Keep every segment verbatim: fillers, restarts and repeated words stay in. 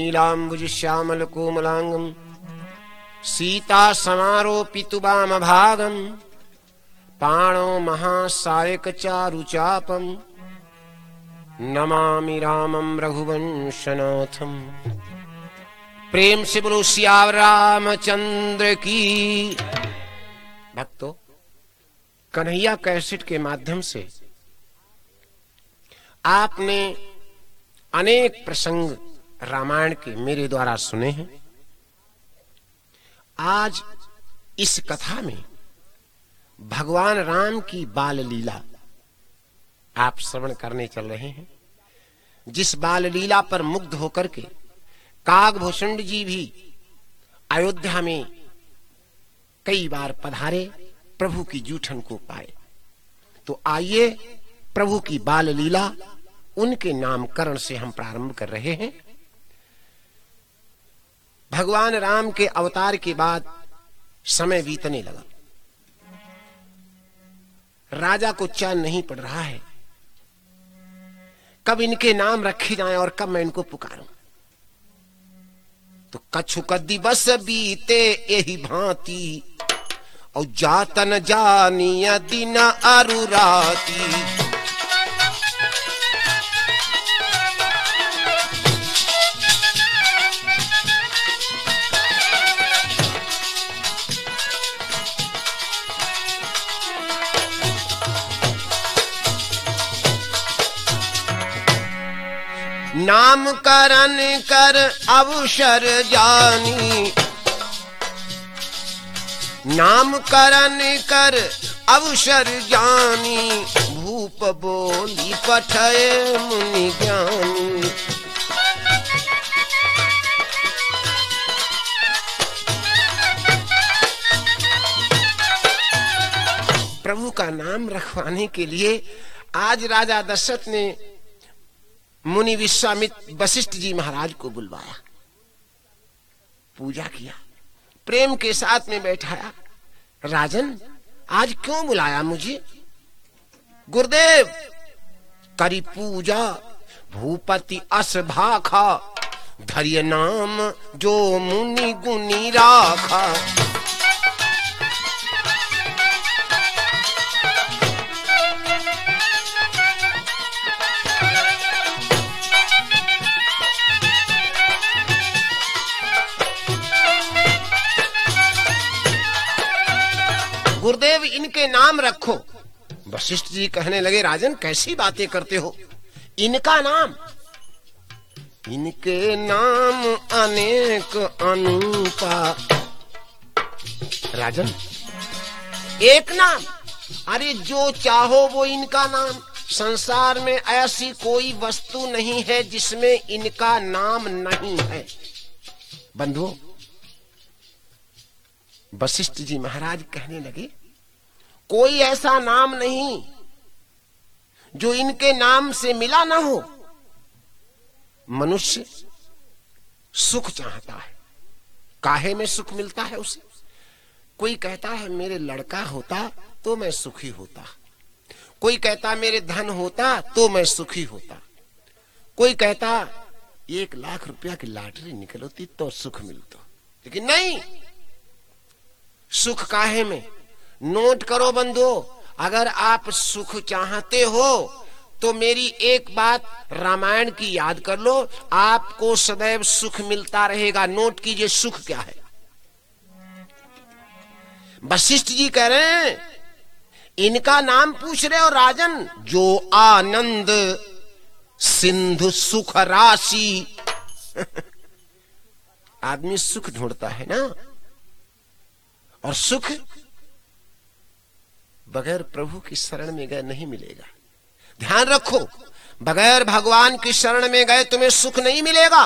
नीलाम्बुज श्यामल कोमलांगम सीता समारोपितु वाम भागम पाणो महासायक चारु चापम नमामि रामं रघुवंशनाथम। प्रेम से बोलो सियावर रामचंद्र की। भक्तों, कन्हैया कैसेट के माध्यम से आपने अनेक प्रसंग रामायण के मेरे द्वारा सुने हैं। आज इस कथा में भगवान राम की बाल लीला आप श्रवण करने चल रहे हैं। जिस बाल लीला पर मुग्ध होकर के काकभूषण जी भी अयोध्या में कई बार पधारे, प्रभु की जूठन को पाए। तो आइए प्रभु की बाल लीला उनके नामकरण से हम प्रारंभ कर रहे हैं। भगवान राम के अवतार के बाद समय बीतने लगा। राजा को चैन नहीं पड़ रहा है, कब इनके नाम रखे जाएं और कब मैं इनको पुकारूं। तो कछुक दिवस बीते यही भांति और जातन जानिया दिन अरु राती। नामकरण कर अवसर जानी, नामकरण कर अवसर जानी, भूप बोली पठय मुनि ज्ञानी। प्रभु का नाम रखवाने के लिए आज राजा दशरथ ने मुनि विश्वामित्र वशिष्ठ जी महाराज को बुलवाया, पूजा किया, प्रेम के साथ में बैठाया। राजन, आज क्यों बुलाया मुझे? गुरुदेव, करी पूजा भूपति अस भाखा, धैर्य नाम जो मुनि गुनी राखा। गुरुदेव, इनके नाम रखो। वशिष्ठ जी कहने लगे, राजन कैसी बातें करते हो? इनका नाम? इनके नाम अनेक अनूपा। राजन, एक नाम? अरे जो चाहो वो इनका नाम। संसार में ऐसी कोई वस्तु नहीं है जिसमें इनका नाम नहीं है। बंधुओं, वशिष्ठ जी महाराज कहने लगे, कोई ऐसा नाम नहीं जो इनके नाम से मिला ना हो। मनुष्य सुख चाहता है, काहे में सुख मिलता है उसे? कोई कहता है मेरे लड़का होता तो मैं सुखी होता, कोई कहता मेरे धन होता तो मैं सुखी होता, कोई कहता एक लाख रुपया की लॉटरी निकलती तो सुख मिलता। लेकिन नहीं, सुख काहे में? नोट करो बंधुओं, अगर आप सुख चाहते हो तो मेरी एक बात रामायण की याद कर लो, आपको सदैव सुख मिलता रहेगा। नोट कीजिए सुख क्या है। वशिष्ठ जी कह रहे हैं, इनका नाम पूछ रहे हो राजन? जो आनंद सिंधु सुख राशि। आदमी सुख ढूंढता है ना, और सुख बगैर प्रभु की शरण में गए नहीं मिलेगा। ध्यान रखो, बगैर भगवान की शरण में गए तुम्हें सुख नहीं मिलेगा।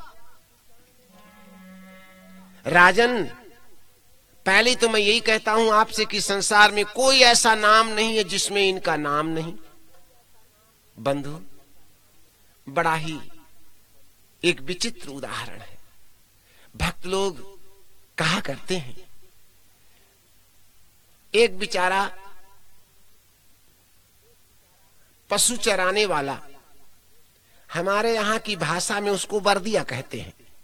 राजन, पहले तो मैं यही कहता हूं आपसे कि संसार में कोई ऐसा नाम नहीं है जिसमें इनका नाम नहीं। बंधु, बड़ा ही एक विचित्र उदाहरण है। भक्त लोग कहा करते हैं, एक बेचारा पशु चराने वाला, हमारे यहां की भाषा में उसको बर्दिया कहते हैं,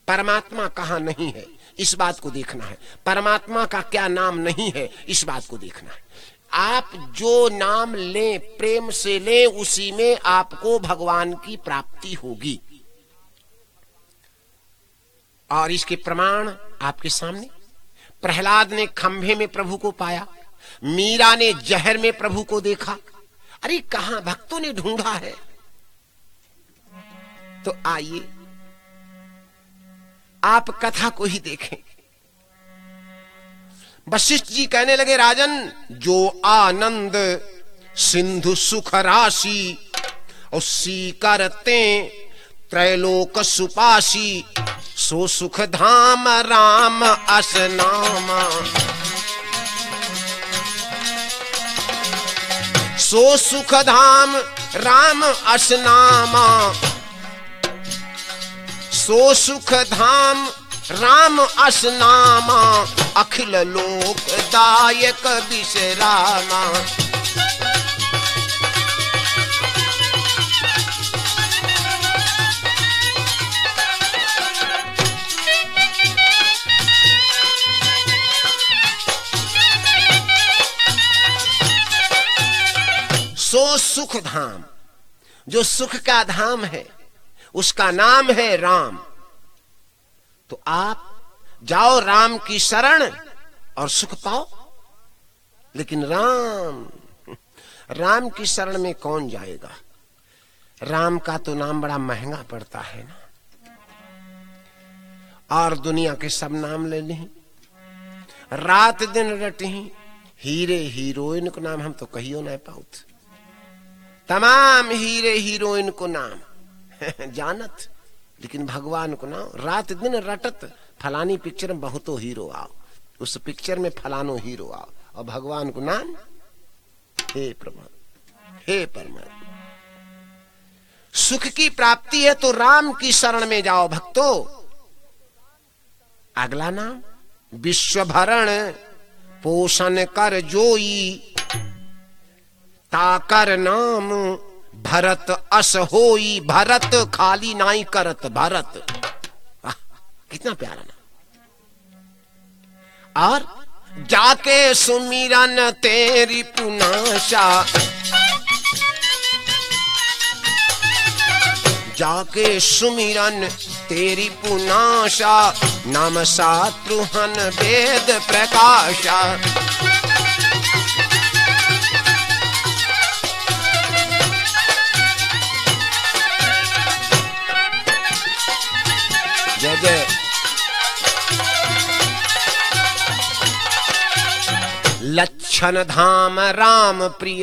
परमात्मा कहाँ नहीं है, इस बात को देखना है। परमात्मा का क्या नाम नहीं है, इस बात को देखना है। आप जो नाम लें, प्रेम से लें, उसी में आपको भगवान की प्राप्ति होगी। और इसके प्रमाण आपके सामने। प्रहलाद ने खंभे में प्रभु को पाया, मीरा ने जहर में प्रभु को देखा। अरे कहां भक्तों ने ढूंढा है। तो आइए आप कथा को ही देखें। वशिष्ठ जी कहने लगे, राजन, जो आनंद सिंधु सुख राशि उसी करते त्रैलोक सुपासी, सो सुख धाम राम असनामा। सो सुख धाम राम असनामा, सो सुख धाम राम असनामा, अखिल लोक दायक विश्रामा। सो सुख धाम, जो सुख का धाम है उसका नाम है राम। तो आप जाओ राम की शरण और सुख पाओ। लेकिन राम राम की शरण में कौन जाएगा? राम का तो नाम बड़ा महंगा पड़ता है ना। और दुनिया के सब नाम ले लें, रात दिन रटी, हीरे हीरोइन को नाम हम तो कहियो ना पाउत। तमाम हीरे हीरोइन को नाम जानत, लेकिन भगवान को नाम रात दिन रटत। फलानी पिक्चर में बहुतो हीरो आओ, उस पिक्चर में फलानो हीरो आओ, और भगवान को नाम। हे प्रभु, हे परमात्मा, सुख की प्राप्ति है तो राम की शरण में जाओ भक्तों। अगला नाम, विश्व भरण पोषण कर जोई, ताकर नाम भरत अस होई। भरत खाली नाई करत, भरत, कितना प्यारा नाम। और जाके सुमिरन तेरी पुनाशा, जाके सुमिरन तेरी पुनाशा, नाम शात्रुहन वेद प्रकाशा। जय जय। लक्षण धाम राम प्रिय,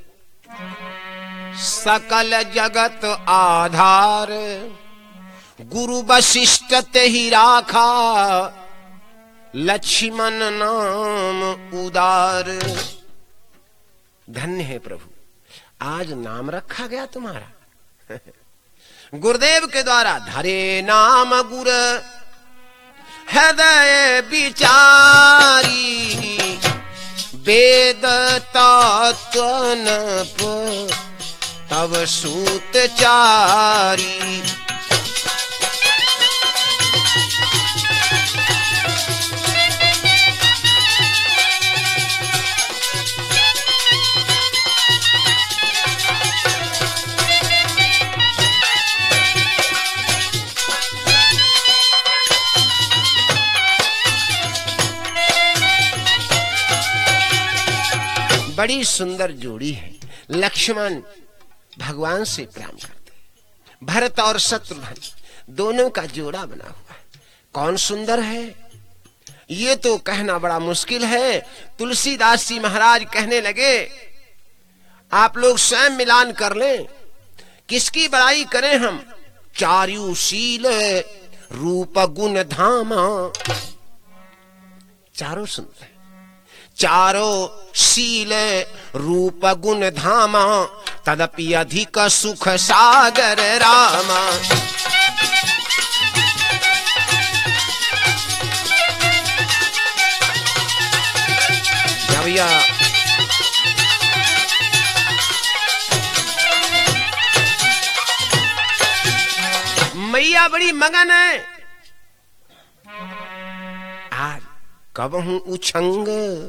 सकल जगत आधार। गुरु वशिष्ठ ते ही राखा, लक्ष्मण नाम उदार। धन्य है प्रभु, आज नाम रखा गया तुम्हारा। गुरुदेव के द्वारा धरे नाम गुर हृदय विचारी, वेद तत्वन तब सूत चारी। बड़ी सुंदर जोड़ी है। लक्ष्मण भगवान से प्रेम करते, भरत और शत्रुघ्न दोनों का जोड़ा बना हुआ है। कौन सुंदर है ये तो कहना बड़ा मुश्किल है। तुलसीदास जी महाराज कहने लगे, आप लोग स्वयं मिलान कर लें, किसकी बड़ाई करें हम। चारुशील रूप गुण धामा, चारों सुंदर, चारों शील रूप गुण धामा, तदपि अधिक सुख सागर रामा। भैया मैया बड़ी मगन है कबहू उछंग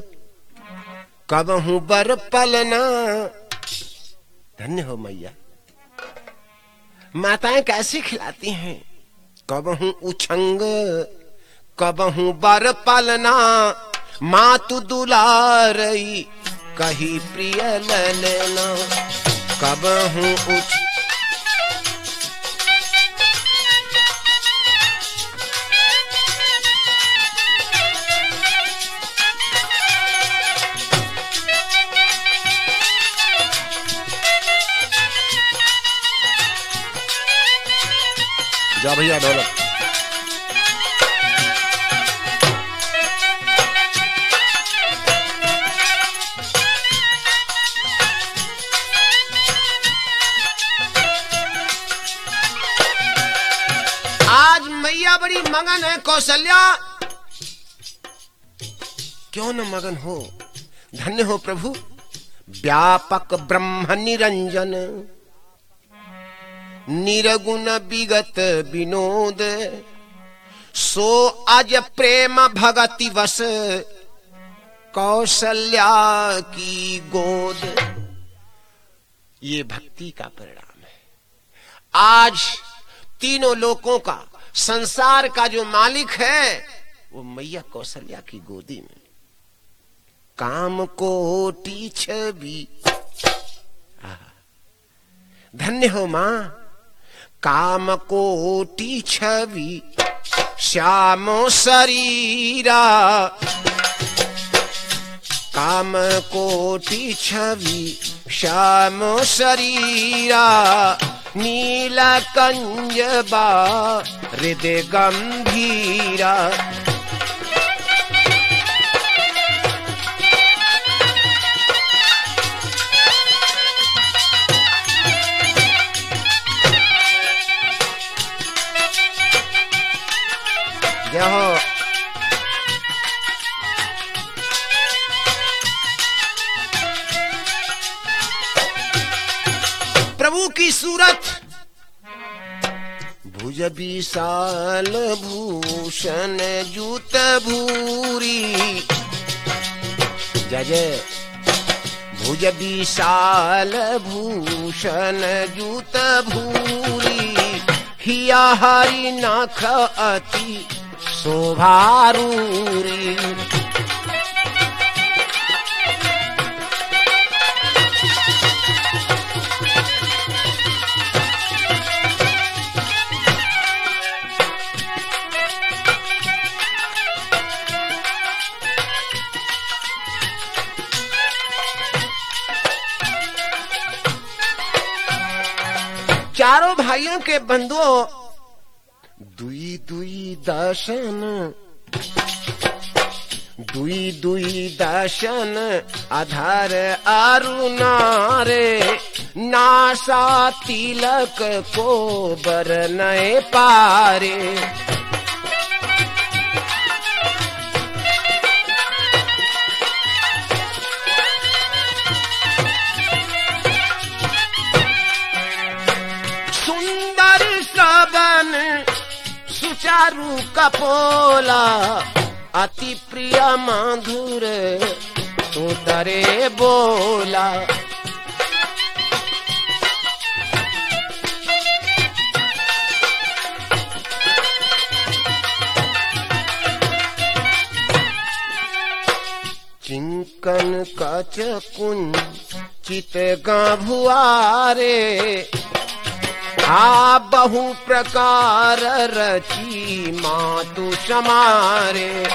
कबहू बर पलना। धन्य हो मैया, माताएं कैसी खिलाती हैं। कबहू उछंग कबहू बर पलना, मातु दुलारई कही प्रिय ललना। कबहू उछ जा भैया ढोलक। आज मैया बड़ी मगन है कौशल्या, क्यों न मगन हो। धन्य हो प्रभु, व्यापक ब्रह्म निरंजन, निरगुण विगत विनोद, सो अज प्रेम भगति वस, कौशल्या की गोद। ये भक्ति का परिणाम है। आज तीनों लोकों का, संसार का जो मालिक है वो मैया कौशल्या की गोदी में। काम कोटि छवि, धन्य हो मां, काम कोटि छवि श्यामो शरीरा। काम कोटि छवि श्यामो शरीरा, नील कंजबा हृदय गंभीरा। जय हो। प्रभु की सूरत, भुज विशाल भूषण जूत भूरी। जय जय। भुज विशाल भूषण जूत भूरी, हिया हरि नख अति शोभारूरी। चारों भाइयों के बंधुओं, दुई दुई दर्शन, दुई दुई दर्शन आधार अरुणारे। नासा तिलक को बरनए पारे। सुंदर श्रवण सुचारू कपोला, अति प्रिय माधुर उतरे बोला। चिंकन कच कुंचित गाभुआरे, आ बहु प्रकार रची मातु समारे।